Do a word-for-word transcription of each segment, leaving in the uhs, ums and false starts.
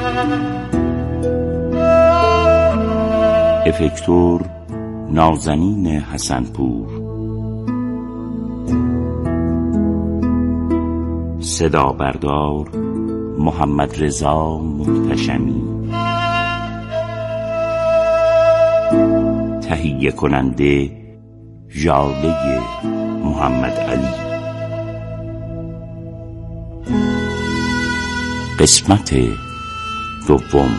افکتور نازنین حسنپور، صدا بردار محمد رضا محتشمی، تهیه کننده ژاله محمد علی. قسمت دوم.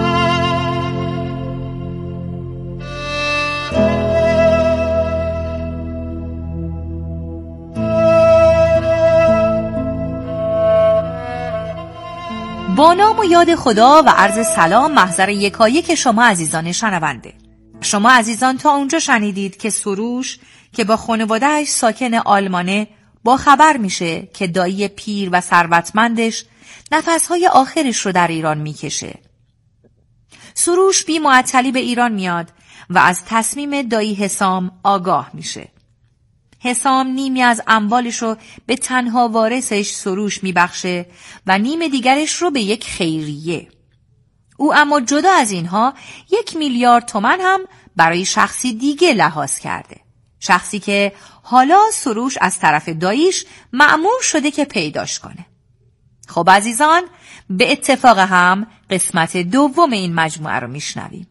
با نام و یاد خدا و عرض سلام محضر یکایک شما عزیزان شنونده. شما عزیزان تا اونجا شنیدید که سروش که با خانواده‌اش ساکن آلمانه با خبر میشه که دایی پیر و ثروتمندش نفسهای آخرش رو در ایران میکشه. سروش بی معطلی به ایران میاد و از تصمیم دایی حسام آگاه میشه. حسام نیمی از اموالش رو به تنها وارثش سروش میبخشه و نیم دیگرش رو به یک خیریه. او اما جدا از اینها یک میلیارد تومان هم برای شخصی دیگه لحاظ کرده. شخصی که حالا سروش از طرف داییش مأمور شده که پیداش کنه. خب عزیزان، به اتفاق هم قسمت دوم این مجموعه رو میشنویم.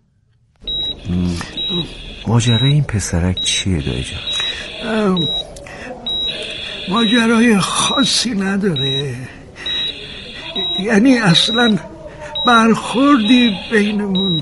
ماجرای این پسرک چیه دایی جان؟ ماجرای خاصی نداره، یعنی اصلا برخوردی بینمون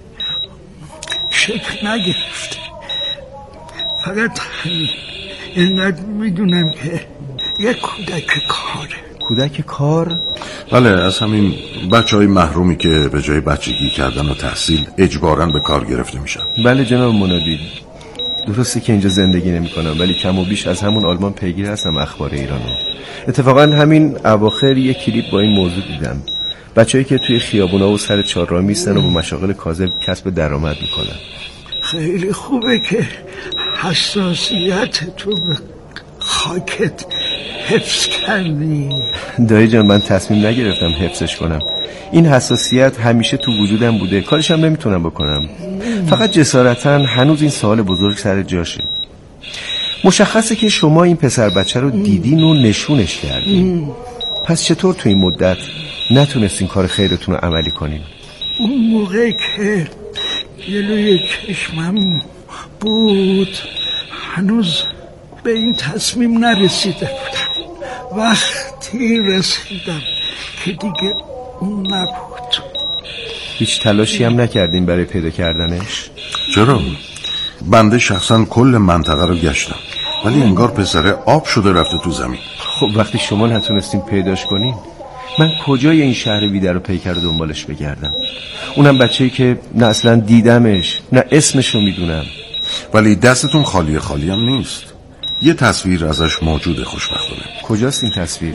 شکل نگرفته. فقط اینقدر میدونم که یک کودک کاره. کودک کار؟ بله، از همین بچه های محرومی که به جای بچگی کردن و تحصیل اجباراً به کار گرفته میشن. بله جناب منادی، درسته که اینجا زندگی نمی کنم ولی کم و بیش از همون آلمان پیگیر هستم اخبار ایرانو. اتفاقا همین اواخر یک کلیپ با این موضوع دیدم، بچه‌ای که توی خیابونا و سر چهارراه میستن و با مشاغل کاذب کسب درآمد میکنن. خیلی خوبه که حساسیت تو به خاکت حفظ کردی. دایی جان، من تصمیم نگرفتم حفظش کنم. این حساسیت همیشه تو وجودم بوده، کارشم نمیتونم بکنم. فقط جسارتاً هنوز این سوال بزرگ سر جاشه. مشخصه که شما این پسر بچه رو دیدین و نشونش کردین، پس چطور تو این مدت نتونستین کار خیرتون رو عملی کنین؟ اون موقع که جلوی چشمم بود هنوز به این تصمیم نرسیده بودم. وقتی رسیدم که دیگه اون نبود. هیچ تلاشی هم نکردین برای پیدا کردنش؟ چرا؟ بنده شخصا کل منطقه رو گشتم ولی انگار پسره آب شده رفته تو زمین. خب وقتی شما نتونستین پیداش کنین، من کجای این شهر بیدر و پیکر رو دنبالش بگردم؟ اونم بچه‌ای که نه اصلا دیدمش نه اسمش رو میدونم. ولی دستتون خالی خالی هم نیست، یه تصویر ازش موجوده خوشبختانه. کجاست این تصویر؟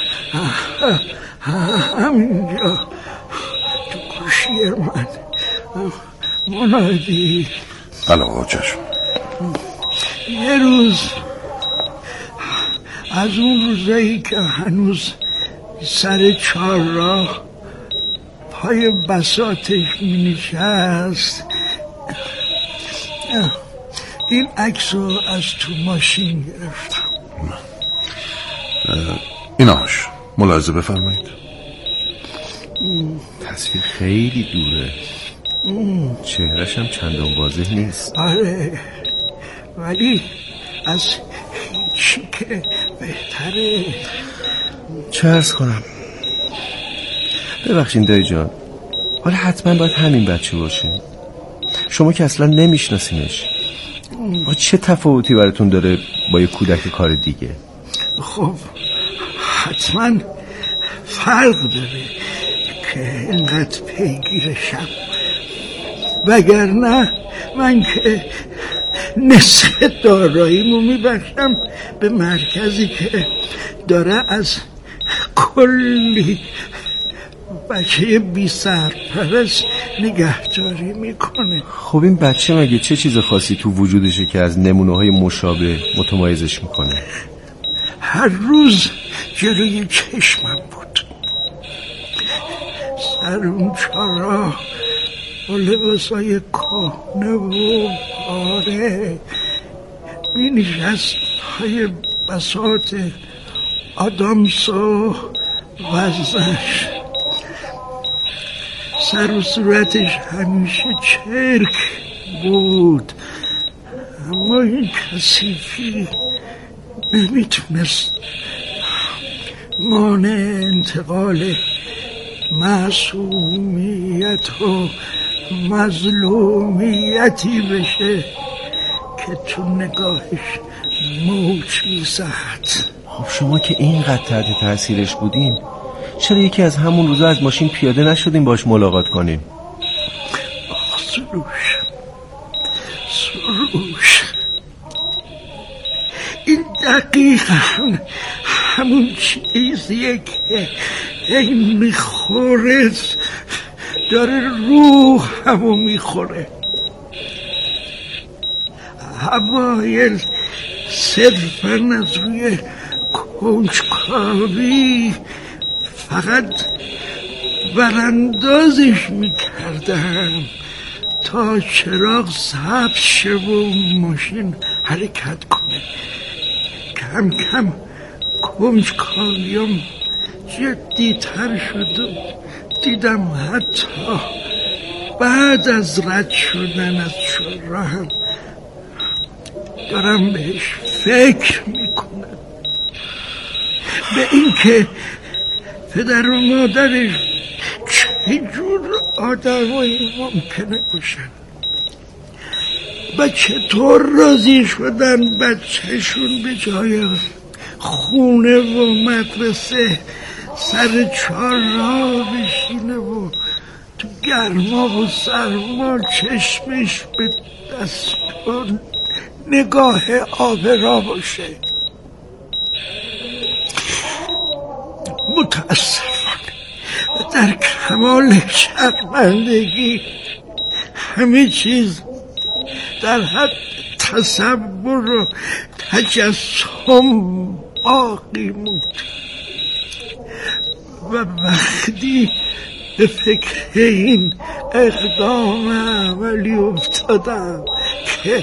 همینجا تو گوشی من. منادی بله آقا چشم. یه روز از اون روزایی که هنوز سر چهارراه پای بساطش می نشست، این عکس رو از تو ماشین گرفتم. ایناش ملاحظه بفرمایید. تصویر خیلی دوره، چهرش هم چندان واضح نیست. آره ولی از هیچی که بهتره. چه عرض کنم؟ ببخشین دایی جان، حالا حتما باید همین بچه باشه. شما که اصلا نمیشناسینش، چه تفاوتی براتون داره با یه کودک کار دیگه؟ خب حتما فرق داره که اینقدر پیگیرشم، وگرنه من که نصف داراییمو میبخشم به مرکزی که داره از کلی بچه بی سرپرست نگهداری میکنه. خب این بچه مگه چه چیز خاصی تو وجودشه که از نمونه های مشابه متمایزش میکنه؟ هر روز جلوی چشمم بود، سر اون چهارراه با لباسای کهنه و پاره می نشست های بساط آدامس و وزنش. سر و صورتش همیشه چرک بود، اما این کثیفی نمیتونست مانع انتقال معصومیت و مظلومیتی بشه که تو نگاهش موج میزد. خب شما که اینقدر تحت تاثیرش بودین، چرا یکی از همون روزا از ماشین پیاده نشدین باش ملاقات کنین؟ آخ سروش سروش این دقیقا همون چیزیه که این میخوره، داره روح همون میخوره. اوایل صرفا از روی کنجکاوی فقط براندازش میکردم تا چراغ سبز شه و ماشین حرکت کنه. کم کم کنجکاویم جدی تر شد و دیدم حتی بعد از رد شدن از چهارراه هم دارم بهش فکر میکنم، به اینکه پدر و مادرش چجور آدمایی ممکنه باشن و چطور راضی شدن بچهشون به جای خونه و مدرسه سر چهارراه بشینه و تو گرما و سرما چشمش به دست و نگاه آبرا باشه. متاسفانه در کمال شرمندگی همه چیز در حد تصور و تجسم باقی موند و وقتی به فکر این اقدام عملی افتادم که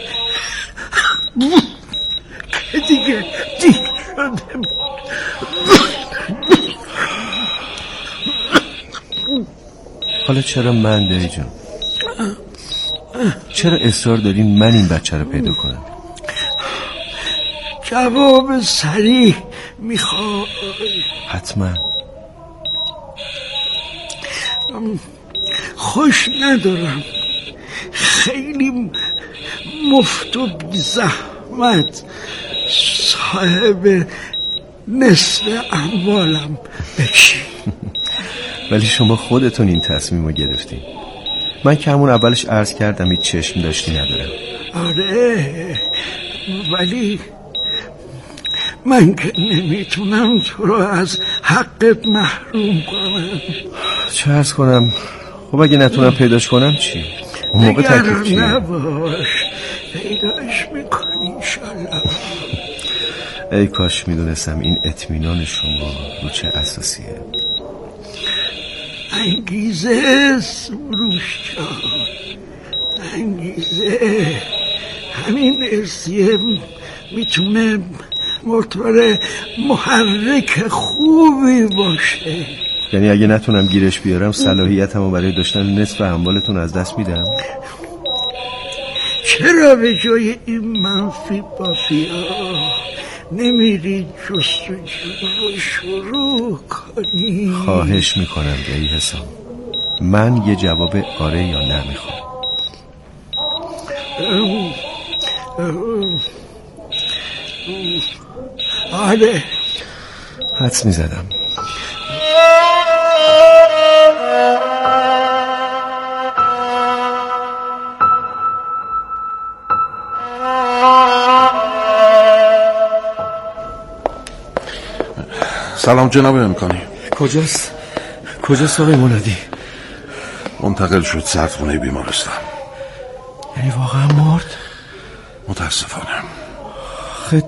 که دیگه دیر شده بود. حالا چرا من دایی جان؟ چرا اصرار دارین من این بچه رو پیدا کنم؟ جواب سریع میخوای؟ حتما. خوش ندارم خیلی مفت و بی زحمت صاحب نصف اموالم بشی. ولی شما خودتون این تصمیم رو گرفتین. من که همون اولش عرض کردم هیچ چشم داشتی ندارم. آره ولی من که نمیتونم تو رو از حقت محروم کنم. چه عرض کنم؟ خب اگه نتونم پیداش کنم چی؟ اون موقع تکلیف چیه؟ نباش پیداش میکنی انشالله. ای کاش میدونستم این اطمینان شما رو چه اساسیه. انگیزه سروش جان، انگیزه. همین ارسیه میتونه موتور محرک خوبی باشه. یعنی اگه نتونم گیرش بیارم صلاحیتمو برای داشتن نصف اموالتون از دست میدم؟ چرا به جای این منفی بافیا نمیری جستجو رو شروع کنی؟ خواهش میکنم گهی حسام، من یه جواب آره یا نه میخوام. آره حدس میزدم. سلام جناب امکانی. کجاست؟ کجاست آقای منادی؟ منتقل شد سردخونه بیمارستان. یعنی واقعا مرد؟ متاسفانه. خد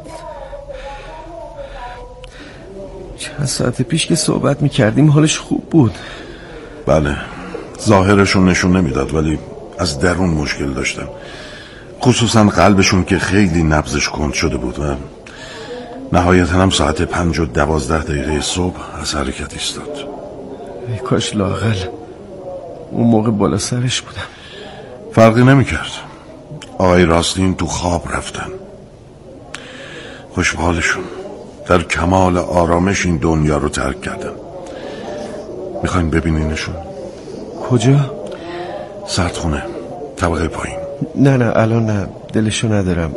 چند ساعت پیش که صحبت میکردیم حالش خوب بود. بله، ظاهرشون نشون نمیداد ولی از درون مشکل داشتن، خصوصا قلبشون که خیلی نبضش کند شده بود و نهایتا هم ساعت پنج و دوازده دقیقه صبح از حرکت ایستاد. ای کاش لااقل اون موقع بالا سرش بودم. فرقی نمیکرد، آقای راستین تو خواب رفتن. خوشحالشون در کمال آرامش این دنیا رو ترک کردن. میخواین ببینینشون؟ کجا؟ سردخونه، طبقه پایین. نه نه الان نه، دلشو ندارم.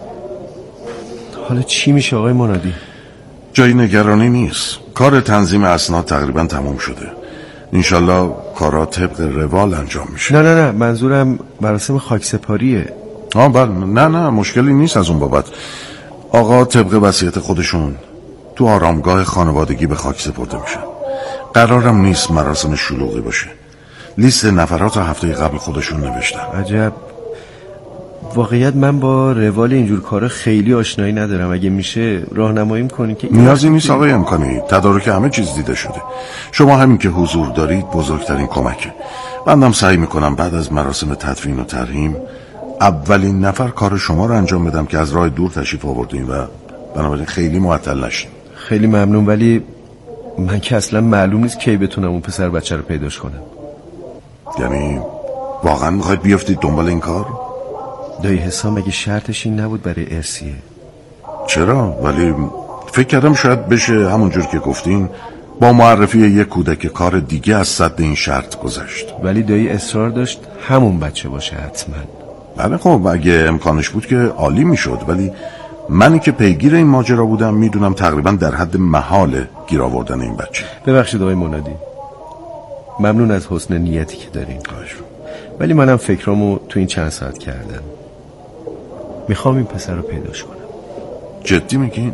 حالا چی میشه آقای منادی؟ جای نگرانی نیست، کار تنظیم اسناد تقریبا تموم شده. انشالله کارا طبق روال انجام میشه. نه نه نه منظورم مراسم خاکسپاریه. آه بله، نه نه مشکلی نیست از اون بابت. آقا طبق وصیت خودشون تو آرامگاه خانوادگی به خاک سپرده میشن. قرارم نیست مراسم شلوغی باشه. لیست نفرات هفته قبل خودشون نوشتن. عجب. واقعیت من با روال اینجور کارا خیلی آشنایی ندارم. اگه میشه راهنماییم کنی که نیازی نیست آقای امکانی، تدارک همه چیز دیده شده. شما همین که حضور دارید بزرگترین کمکه. بندم سعی میکنم بعد از مراسم تدفین و ترحیم اولین نفر کار شما رو انجام بدم که از راه دور تشریف آوردین و بنابراین خیلی معطل نشین. خیلی ممنون، ولی من که اصلا معلوم نیست کی بتونم اون پسر بچه رو پیداش کنم. یعنی واقعا میخواید بیافتید دنبال این کار؟ دایی حسام مگه شرطش این نبود برای ارسیه؟ چرا؟ ولی فکر کردم شاید بشه همونجور که گفتین با معرفی یک کودک کار دیگه از صد این شرط گذشت. ولی دایی اصرار داشت همون بچه باشه حتما. بله خب اگه امکانش بود که عالی میشد، ولی منی که پیگیر این ماجرا بودم میدونم تقریبا در حد محال گیر آوردن این بچه. ببخشید آقای منادی، ممنون از حسن نیتی که دارین، ولی منم فکرامو تو این چند ساعت کردم. میخوام این پسر رو پیداش کنم. جدی میگین؟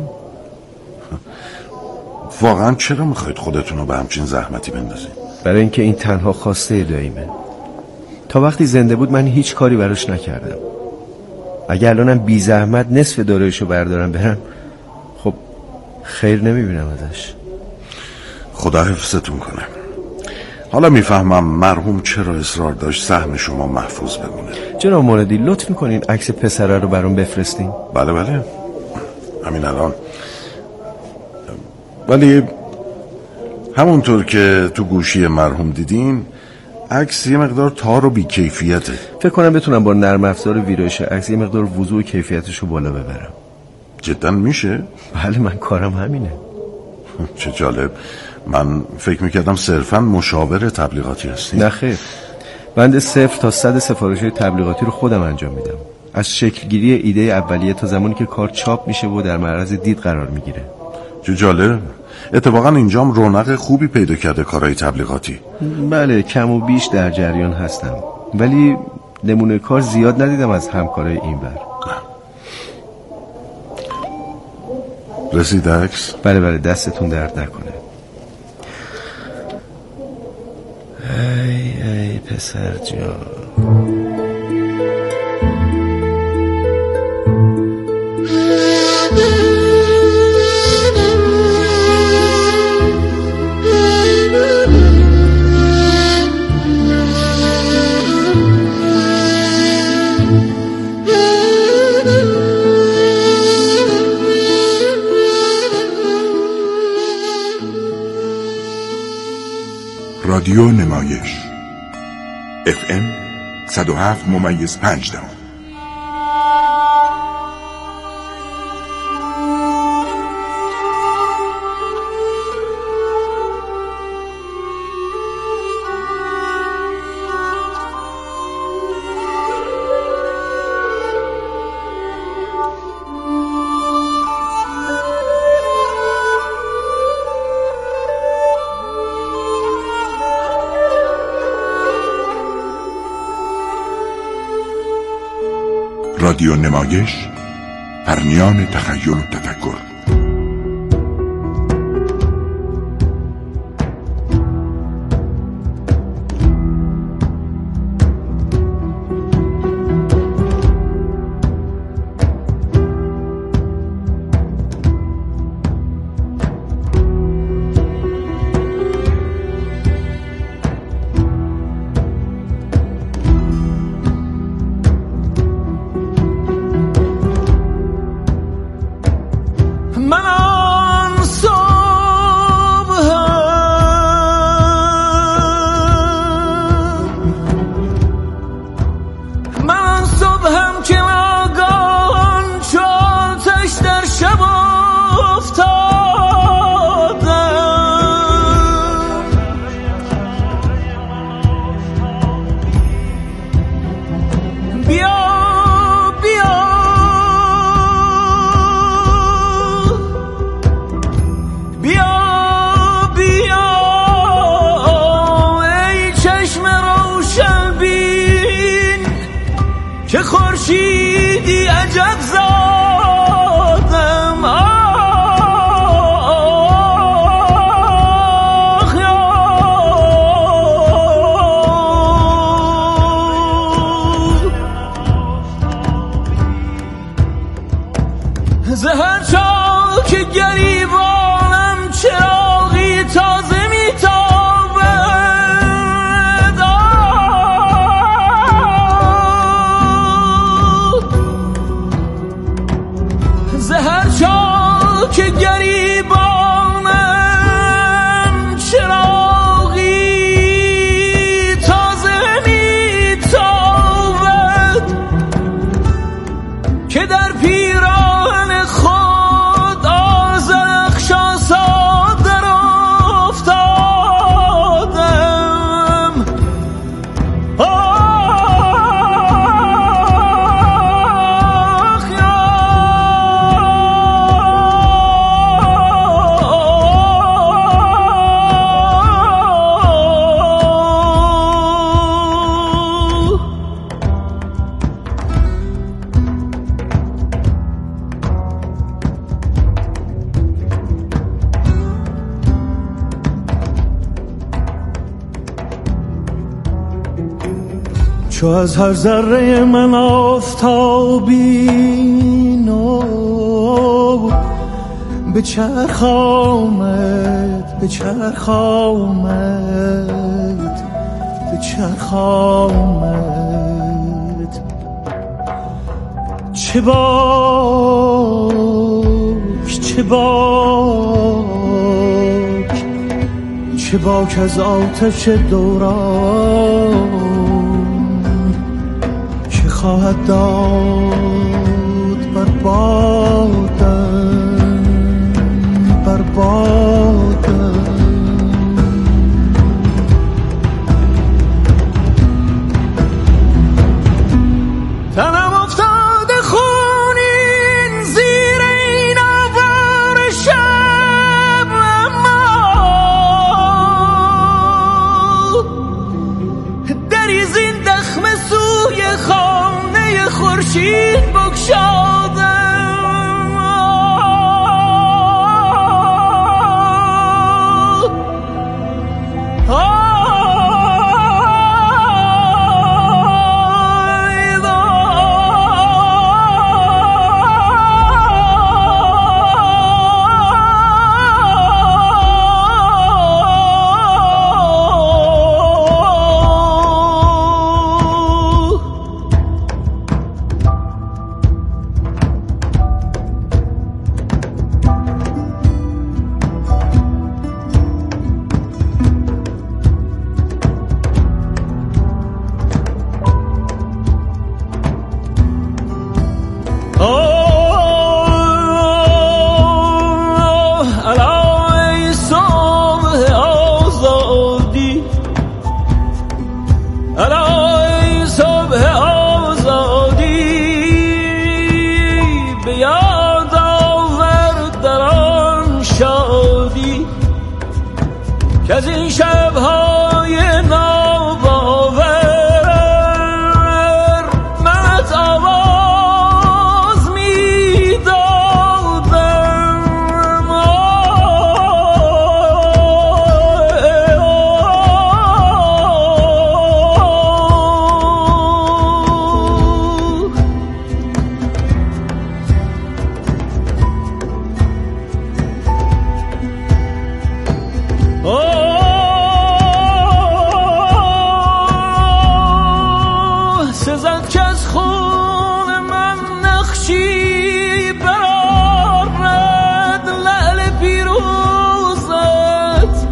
واقعا چرا میخواید خودتون رو به همچین زحمتی بندازین؟ برای اینکه این تنها خواسته داییمه. تا وقتی زنده بود من هیچ کاری براش نکردم. اگه الانم بی زحمت نصف دارایشو بردارم برم، خب خیر نمیبینم ازش. خدا حفظتون کنه. حالا میفهمم مرحوم چرا اصرار داشت سهم شما محفوظ بمونه. جناب منادی لطف میکنین عکس پسره رو برام بفرستین؟ بله بله همین الان. ولی همونطور که تو گوشی مرحوم دیدین عکس یه مقدار تار و بیکیفیته. فکر کنم بتونم با نرم افزار ویرایش عکس یه مقدار وضوح و کیفیتش رو بالا ببرم. جدا میشه؟ بله من کارم همینه. چه جالب، من فکر میکردم صرفا مشاور تبلیغاتی هستی. نه خیر، بند صفر تا صد سفارش‌های تبلیغاتی رو خودم انجام میدم، از شکلگیری ایده اولیه تا زمانی که کار چاپ میشه و در معرض دید قرار میگیره. چه جالب، اتفاقا اینجام رونق خوبی پیدا کرده کارهای تبلیغاتی. بله کم و بیش در جریان هستم، ولی نمونه کار زیاد ندیدم از همکارای اینور. رسید عکس؟ بله بله دستتون درد نکنه. ای ای پسر جان. رادیو نمایش اف ام صد و هفت ممیز پنج دهم. رادیو نمایش، پرنیان تخیل و تفکر. چو از هر ذره من آفتابی نو به چرخ آمد به چرخ آمد به چرخ آمد چه باک چه باک چه باک از آتش دوران که خواهد داد بر بادم بر بادم تنم افتاده خونین زیر این آوار شب اما دریز این دخم سوی خانه خورشید بگشادم که از این شب‌های ناباور منت آواز می‌دادم سزد که از خون من نقشی برآرد لعل پیروزت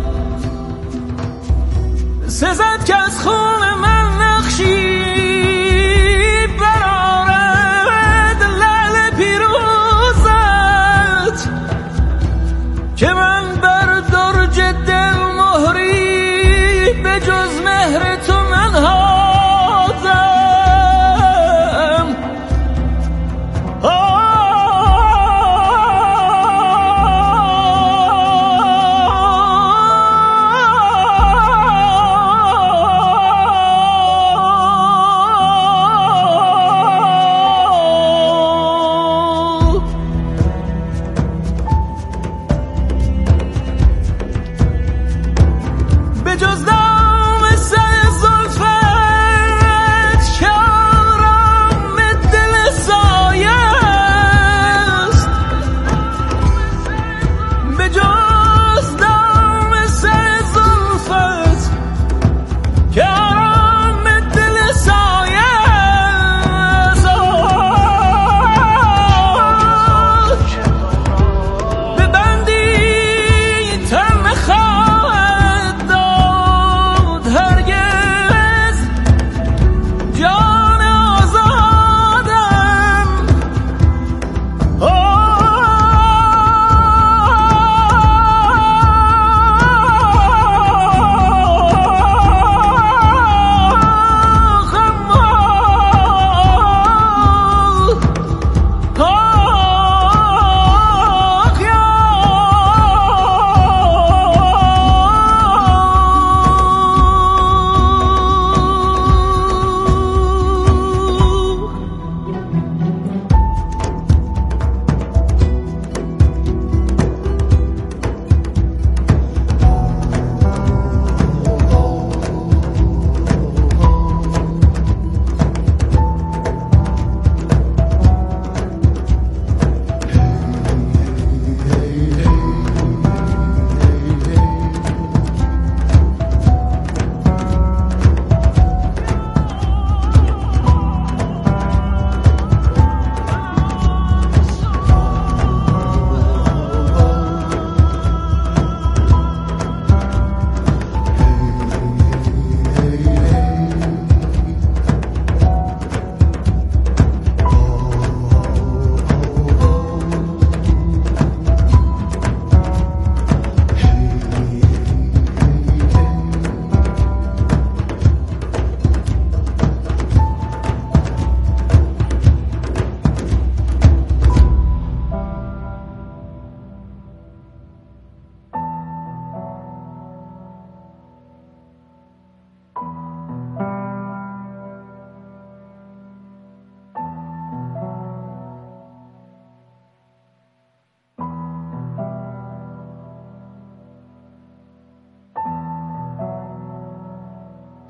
سزد که از خون من نقشی برآرد لعل پیروزت که من بر درج دل مهری به جز مهر تو منها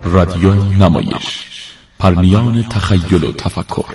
رادیو نمایش، پرنیان تخیل و تفکر.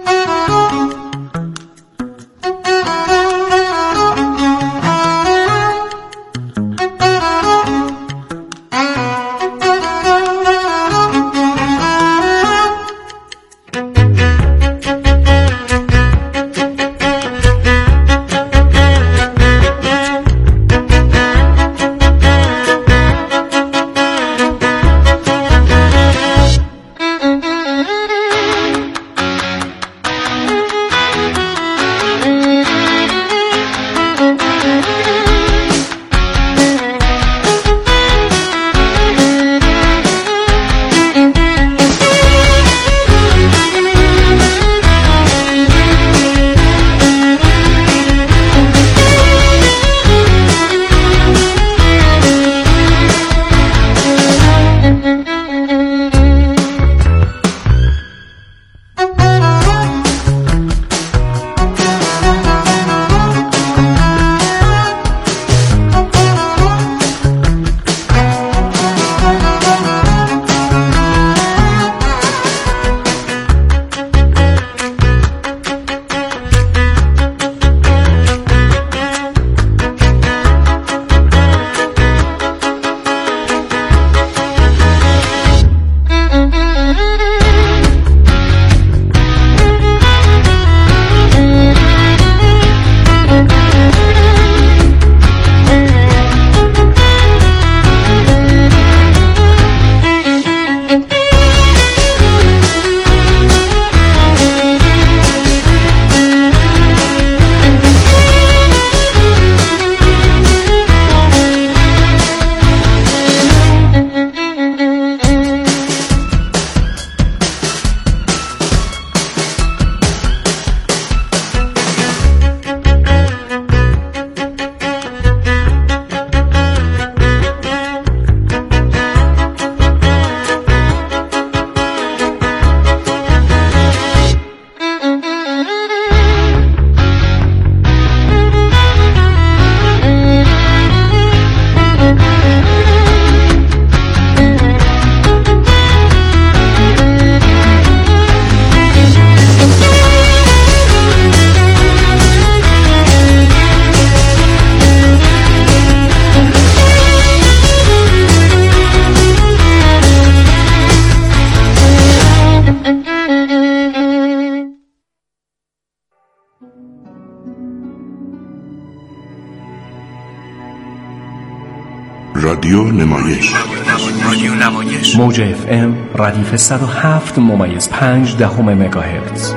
رادیو نمایش، رادیو نمایش، موج اف ام ردیف صد و هفت ممیز پنج دهم مگاهرتز.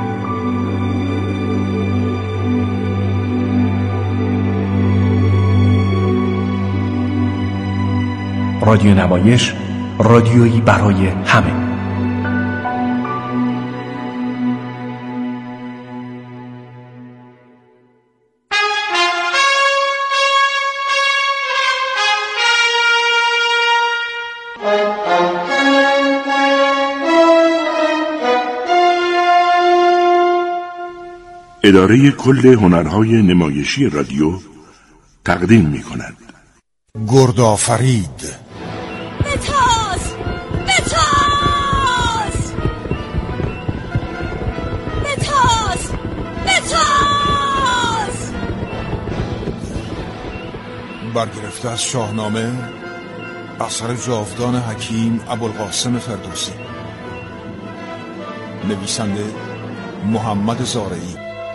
رادیو نمایش، رادیویی برای همه. اداره کل هنرهای نمایشی رادیو تقدیم می کند. گردآفرید. بتاز بتاز بتاز بتاز. برگرفته از شاهنامه، اثر جاودان حکیم ابوالقاسم فردوسی. نویسنده محمد زارعی.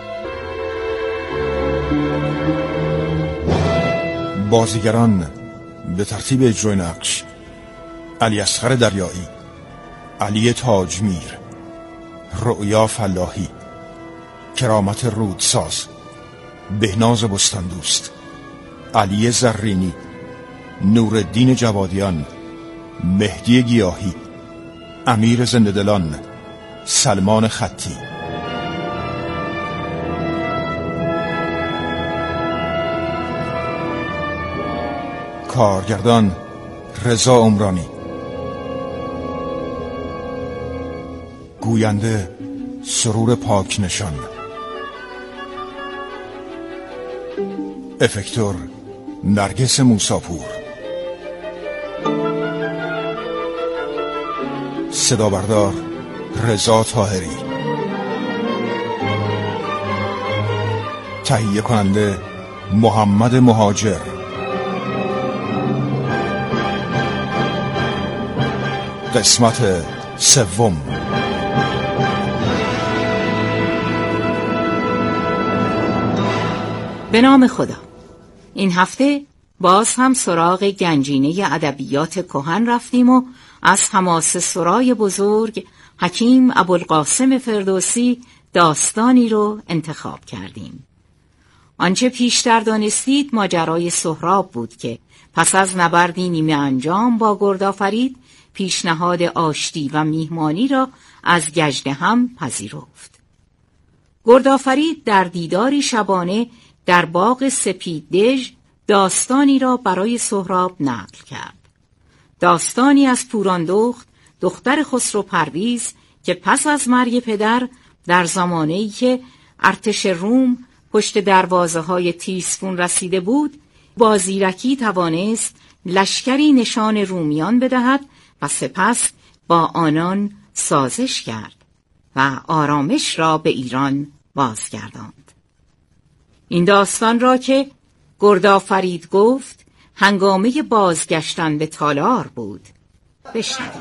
بازیگران به ترتیب اجرای نقش: علی اصغر دریایی، علی تاجمیر، رؤیا فلاحی، کرامت رودساز، بهناز بستاندوست، علی زرینی، نورالدین جوادیان، مهدی گیاهی، امیر زنده‌دلان، سلمان خطی. کارگردان رضا عمرانی. گوینده سرور پاک نشان. افکتور نرگس موساپور. صدا بردار رضا طاهری، تهیه کننده محمد مهاجر، قسمت سوم. به نام خدا. این هفته باز هم سراغ گنجینه ادبیات کهن رفتیم و از حماسه سرای بزرگ حکیم ابوالقاسم فردوسی داستانی رو انتخاب کردیم. آنچه پیشتر دانستید ماجرای سهراب بود که پس از نبردی نیمه انجام با گردآفرید پیشنهاد آشتی و میهمانی را از گژدهم پذیرفت. گردآفرید در دیداری شبانه در باغ سپید دژ داستانی را برای سهراب نقل کرد. داستانی از پوراندخت دختر خسرو پرویز که پس از مرگ پدر در زمانه‌ای که ارتش روم پشت دروازه های تیسفون رسیده بود با زیرکی توانست لشکری نشان رومیان بدهد و سپس با آنان سازش کرد و آرامش را به ایران بازگرداند. این داستان را که گردآفرید گفت هنگامه بازگشتن به تالار بود. بشنوید.